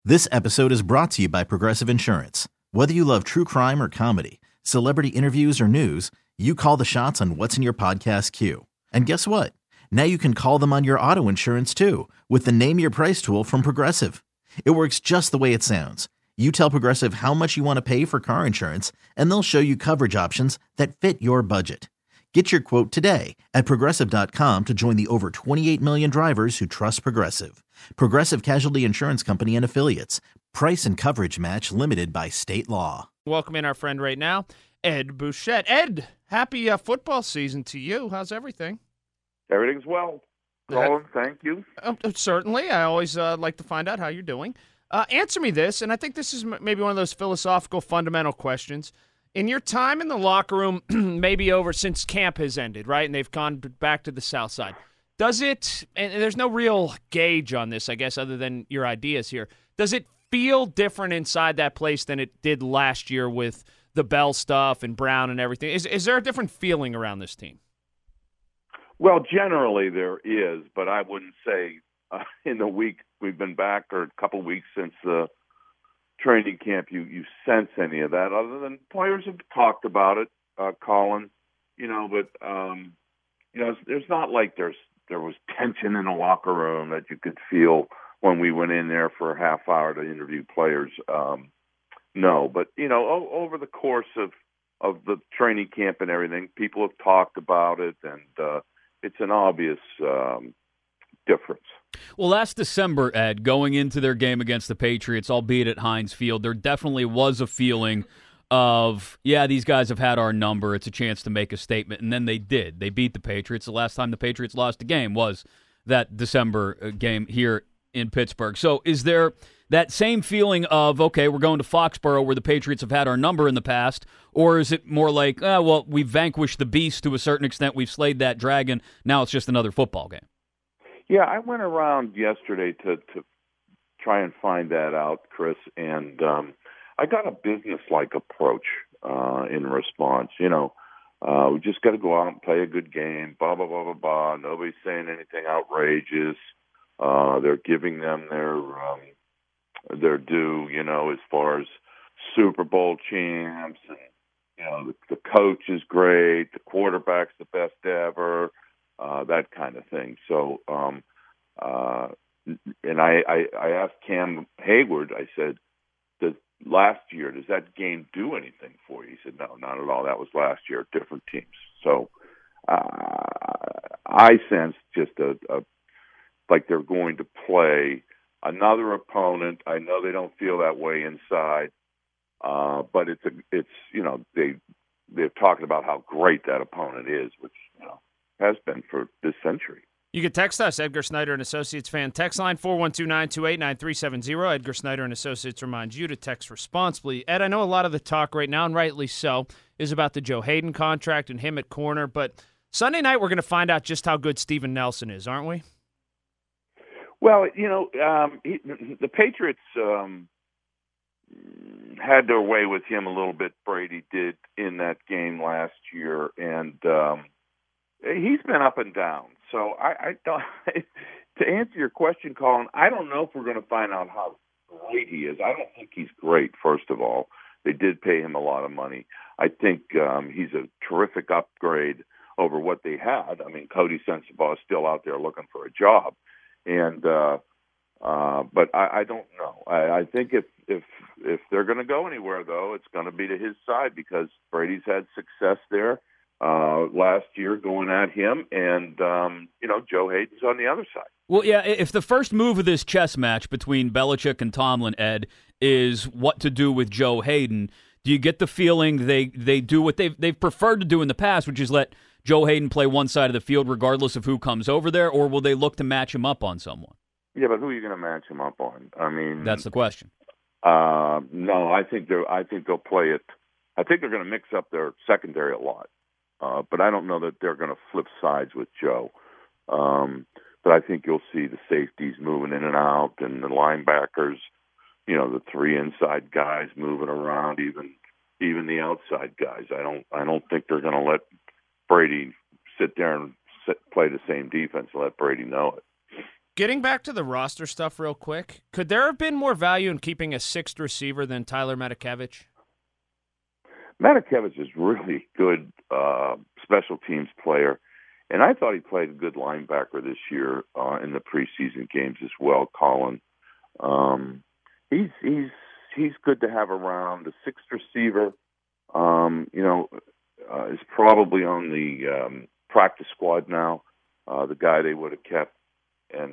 This episode is brought to you by Progressive Insurance. Whether you love true crime or comedy, celebrity interviews or news, you call the shots on what's in your podcast queue. And guess what? Now you can call them on your auto insurance too with the Name Your Price tool from Progressive. It works just the way it sounds. You tell Progressive how much you want to pay for car insurance, and they'll show you coverage options that fit your budget. Get your quote today at Progressive.com to join the over 28 million drivers who trust Progressive. Progressive Casualty Insurance Company and Affiliates. Price and coverage match limited by state law. Welcome in our friend right now, Ed Bouchette. Ed, happy football season to you. How's everything? Everything's well. Colin, thank you. Certainly. I always like to find out how you're doing. Answer me this, and I think this is maybe one of those philosophical, fundamental questions. In your time in the locker room, maybe over since camp has ended, right, and they've gone back to the south side, does it, and there's no real gauge on this, I guess, other than your ideas here, does it feel different inside that place than it did last year with the Bell stuff and Brown and everything? Is there a different feeling around this team? Well, generally there is, but I wouldn't say in the week we've been back or a couple weeks since the training camp you sense any of that, other than players have talked about it, Colin, but there's not like there was tension in the locker room that you could feel when we went in there for a half hour to interview players. No, but over the course of the training camp and everything, people have talked about it, and it's an obvious difference. Well, last December, Ed, going into their game against the Patriots, albeit at Heinz Field, there definitely was a feeling of, these guys have had our number. It's a chance to make a statement. And then they did. They beat the Patriots. The last time the Patriots lost a game was that December game here in Pittsburgh. So is there that same feeling of, okay, we're going to Foxborough where the Patriots have had our number in the past, or is it more like, we've vanquished the beast to a certain extent, we've slayed that dragon, now it's just another football game? Yeah, I went around yesterday to try and find that out, Chris, and I got a business-like approach in response. We just got to go out and play a good game, blah, blah, blah, blah, blah. Nobody's saying anything outrageous. They're giving them their due, as far as Super Bowl champs, and, the coach is great, the quarterback's the best ever, that kind of thing. So, and I asked Cam Hayward, I said, last year, does that game do anything for you? He said, no, not at all. That was last year, different teams. So I sensed just like they're going to play another opponent. I know they don't feel that way inside, but they're talking about how great that opponent is, which has been for this century. You can text us, Edgar Snyder and Associates fan. Text line 412-928-9370. Edgar Snyder and Associates reminds you to text responsibly. Ed, I know a lot of the talk right now, and rightly so, is about the Joe Hayden contract and him at corner, but Sunday night we're going to find out just how good Steven Nelson is, aren't we? Well, the Patriots had their way with him a little bit. Brady did in that game last year, and he's been up and down. So I don't. To answer your question, Colin, I don't know if we're going to find out how great he is. I don't think he's great. First of all, they did pay him a lot of money. I think he's a terrific upgrade over what they had. I mean, Cody Sensabaugh is still out there looking for a job. And but I don't know. I think if they're going to go anywhere, though, it's going to be to his side because Brady's had success there last year going at him, and Joe Hayden's on the other side. Well, yeah, if the first move of this chess match between Belichick and Tomlin, Ed, is what to do with Joe Hayden, do you get the feeling they do what they've preferred to do in the past, which is let Joe Hayden play one side of the field regardless of who comes over there, or will they look to match him up on someone? Yeah, but who are you going to match him up on? I mean, that's the question. No, I think they'll play it. I think they're going to mix up their secondary a lot, but I don't know that they're going to flip sides with Joe. But I think you'll see the safeties moving in and out, and the linebackers, the three inside guys moving around, even the outside guys. I don't think they're going to let Brady sit there and play the same defense and let Brady know it. Getting back to the roster stuff real quick, could there have been more value in keeping a sixth receiver than Tyler Matakevich? Matakevich is really good special teams player, and I thought he played a good linebacker this year in the preseason games as well. Colin, he's good to have around. The sixth receiver, is probably on the practice squad now. The guy they would have kept, and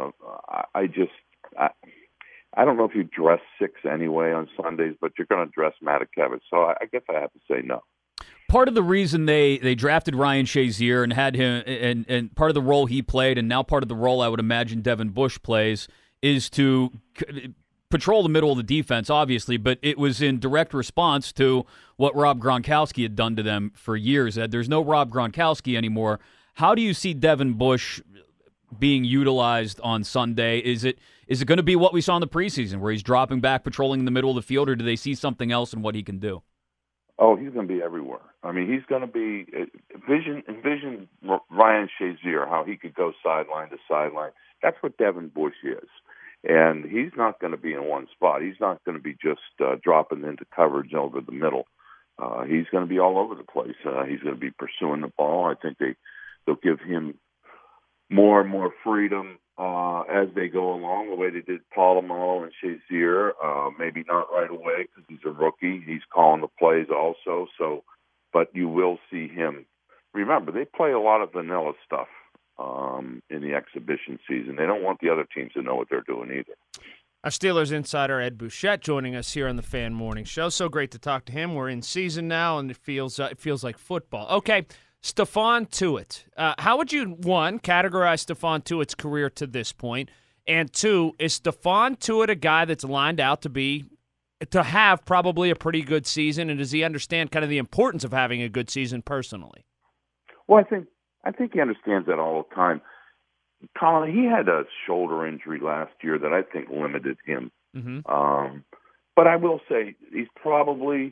I don't know if you dress six anyway on Sundays, but you're going to dress Matakevich. So I guess I have to say no. Part of the reason they drafted Ryan Shazier and had him, and part of the role he played, and now part of the role I would imagine Devin Bush plays, is to patrol the middle of the defense, obviously, but it was in direct response to what Rob Gronkowski had done to them for years. There's no Rob Gronkowski anymore. How do you see Devin Bush being utilized on Sunday? Is it going to be what we saw in the preseason, where he's dropping back, patrolling in the middle of the field, or do they see something else in what he can do? Oh, he's going to be everywhere. I mean, he's going to be envision Ryan Shazier, how he could go sideline to sideline. That's what Devin Bush is, and he's not going to be in one spot. He's not going to be just dropping into coverage over the middle. He's going to be all over the place. He's going to be pursuing the ball. I think they'll give him more and more freedom as they go along, the way they did Polamalu and Shazier. Maybe not right away because he's a rookie. He's calling the plays also. But you will see him. Remember, they play a lot of vanilla stuff in the exhibition season. They don't want the other teams to know what they're doing either. Our Steelers insider Ed Bouchette joining us here on the Fan Morning Show. So great to talk to him. We're in season now, and it feels like football. Okay. Stephon Tuitt. How would you, one, categorize Stephon Tuitt's career to this point? And two, is Stephon Tuitt a guy that's lined out to have probably a pretty good season? And does he understand kind of the importance of having a good season personally? Well, I think he understands that all the time. Colin, he had a shoulder injury last year that I think limited him. Mm-hmm. But I will say he's probably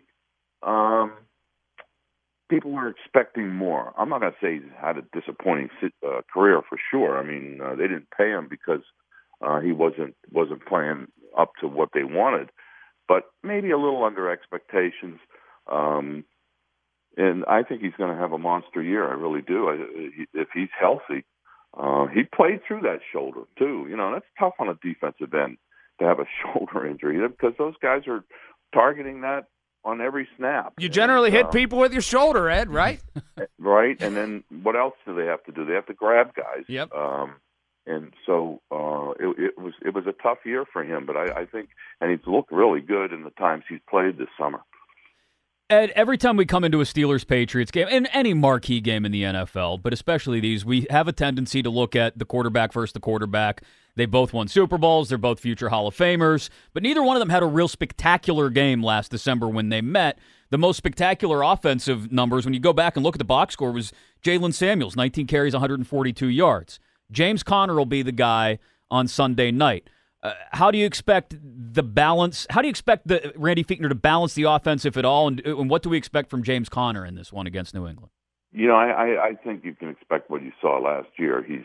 people were expecting more. I'm not going to say he's had a disappointing career for sure. I mean, they didn't pay him because he wasn't playing up to what they wanted, but maybe a little under expectations. And I think he's going to have a monster year. I really do. If he's healthy, he played through that shoulder too. You know, that's tough on a defensive end to have a shoulder injury because those guys are targeting that on every snap. You generally hit people with your shoulder, Ed, right? Right, and then what else do they have to do? They have to grab guys. Yep. And so it was a tough year for him, but I think, and he's looked really good in the times he's played this summer. Ed, every time we come into a Steelers-Patriots game, and any marquee game in the NFL, but especially these, we have a tendency to look at the quarterback versus the quarterback. They both won Super Bowls. They're both future Hall of Famers, but neither one of them had a real spectacular game last December when they met. The most spectacular offensive numbers, when you go back and look at the box score, was Jalen Samuels, 19 carries, 142 yards. James Conner will be the guy on Sunday night. How do you expect the balance? How do you expect Randy Fichtner to balance the offense, if at all? And what do we expect from James Conner in this one against New England? You know, I think you can expect what you saw last year. He's,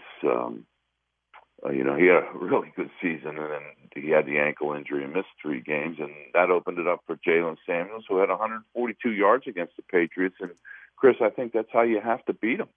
he had a really good season, and then he had the ankle injury and missed 3 games, and that opened it up for Jalen Samuels, who had 142 yards against the Patriots. And Chris, I think that's how you have to beat them.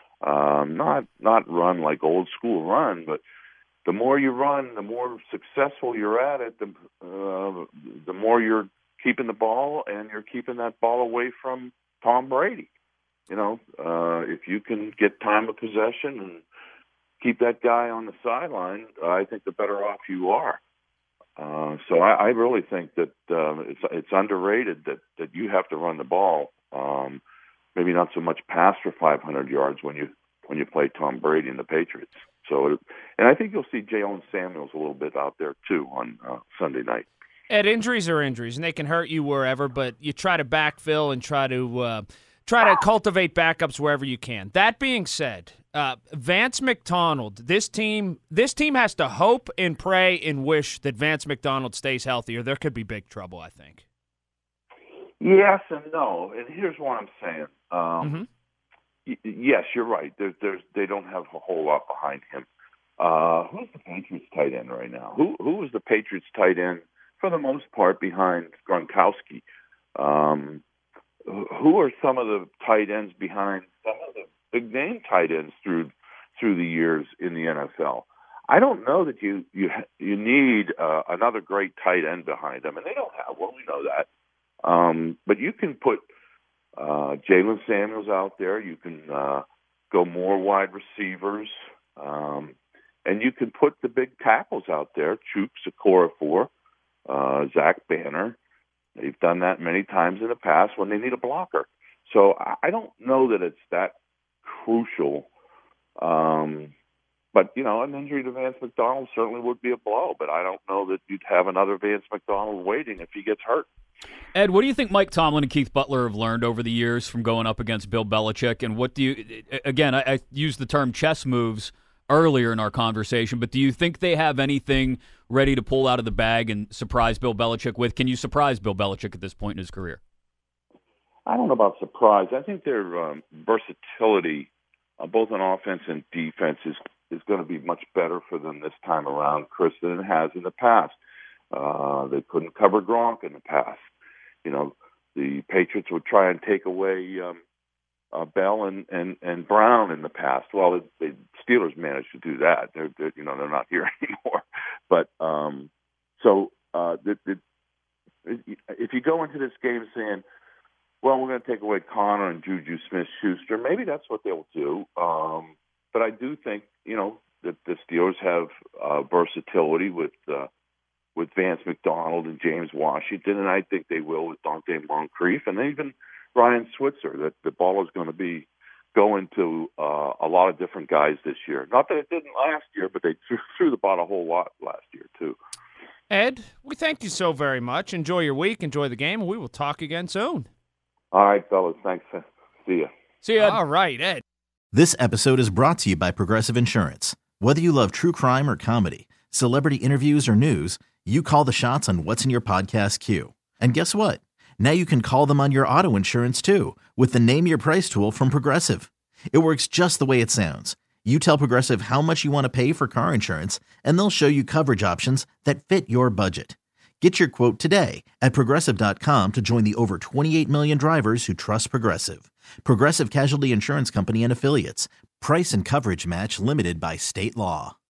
Not run like old school run, but the more you run, the more successful you're at it, the more you're keeping the ball, and you're keeping that ball away from Tom Brady. You know, if you can get time of possession and keep that guy on the sideline, I think the better off you are. So I really think that it's underrated that you have to run the ball. Maybe not so much pass for 500 yards when you play Tom Brady and the Patriots. So, and I think you'll see Jalen Samuels a little bit out there too on Sunday night. Ed, injuries are injuries, and they can hurt you wherever. But you try to backfill and try to cultivate backups wherever you can. That being said, Vance McDonald, this team has to hope and pray and wish that Vance McDonald stays healthy, or there could be big trouble, I think. Yes and no, and here's what I'm saying. Yes, you're right. They don't have a whole lot behind him, Who's the Patriots tight end right now? Who is the Patriots tight end for the most part behind Gronkowski? Who are some of the tight ends behind some of the big name tight ends through the years in the NFL? I don't know that you need another great tight end behind them, and they don't have one. We know that. But you can put Jalen Samuels out there. You can go more wide receivers. And you can put the big tackles out there, Chuks Okorafor, Zach Banner. They've done that many times in the past when they need a blocker. So I don't know that it's that crucial. But, an injury to Vance McDonald certainly would be a blow. But I don't know that you'd have another Vance McDonald waiting if he gets hurt. Ed, what do you think Mike Tomlin and Keith Butler have learned over the years from going up against Bill Belichick? And what do you – again, I used the term chess moves earlier in our conversation, but do you think they have anything ready to pull out of the bag and surprise Bill Belichick with? Can you surprise Bill Belichick at this point in his career? I don't know about surprise. I think their versatility, both on offense and defense, is going to be much better for them this time around, Chris, than it has in the past. They couldn't cover Gronk in the past. The Patriots would try and take away Bell and Brown in the past. Well, the Steelers managed to do that. They're not here anymore. But if you go into this game saying, well, we're going to take away Connor and Juju Smith-Schuster, maybe that's what they'll do. But I do think, that the Steelers have versatility with Vance McDonald and James Washington, and I think they will with Dante Moncrief and even Ryan Switzer, that the ball is going to be going to a lot of different guys this year. Not that it didn't last year, but they threw the ball a whole lot last year, too. Ed, we thank you so very much. Enjoy your week. Enjoy the game. We will talk again soon. All right, fellas. Thanks. See ya. See ya. All right, Ed. This episode is brought to you by Progressive Insurance. Whether you love true crime or comedy, celebrity interviews or news, you call the shots on what's in your podcast queue. And guess what? Now you can call them on your auto insurance, too, with the Name Your Price tool from Progressive. It works just the way it sounds. You tell Progressive how much you want to pay for car insurance, and they'll show you coverage options that fit your budget. Get your quote today at Progressive.com to join the over 28 million drivers who trust Progressive. Progressive Casualty Insurance Company and Affiliates. Price and coverage match limited by state law.